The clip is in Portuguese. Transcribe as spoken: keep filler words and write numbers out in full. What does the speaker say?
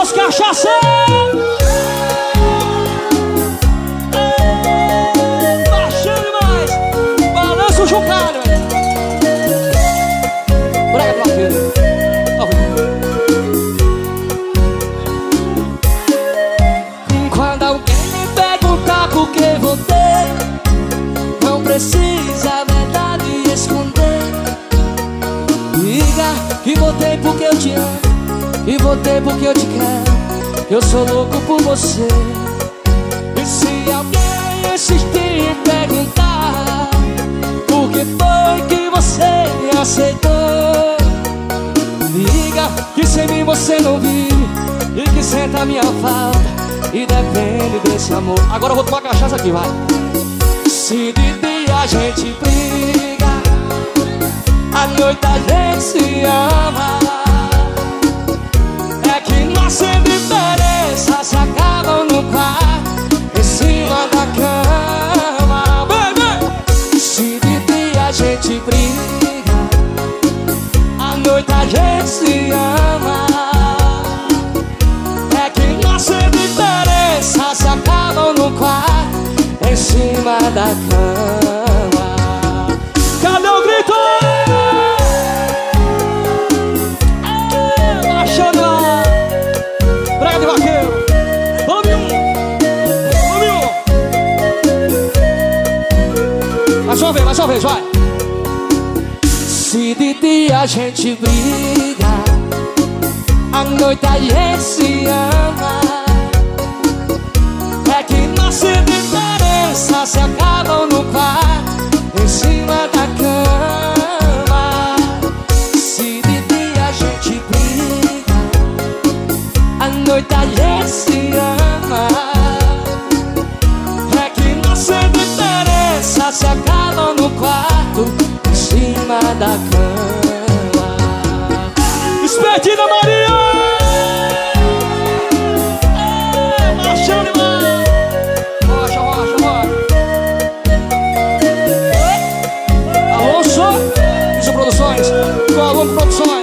os cachaceiros. Baixando mais. Balança o chocalho. Brega do vaqueiro. Quando alguém me perguntar por que voltei, não precisa a verdade esconder. Diga que voltei porque eu te amo e voltei porque eu te quero. Eu sou louco por você. E se alguém insistir em perguntar por que foi que você aceitou, diga que sem mim você não vive e que senta a minha falta e depende desse amor. Agora eu vou tomar cachaça aqui, vai. Se de dia a gente briga, à noite a gente se ama. É que nossa diferença se acabam no quarto, em cima da cama. Baby! Se de dia a gente briga, à noite a gente se ama. É que nossa diferença se acabam no quarto, em cima da cama. Cadê o grito? Baixando lá. Brega de vaqueiro. Vamos um. Vamos um. Mais uma vez, mais uma vez, vai. Se de dia a gente briga, à noite a gente se ama. É que nossa diferença se acabam no quarto, em cima da cama. Se de dia a gente briga, à noite a gente se ama. É que nossa diferença se acabam no quarto, em cima da cama. Espertina Maria! Marchando demais! Rocha, rocha, rocha! Alonso, Isso Produções, Colombo Produções.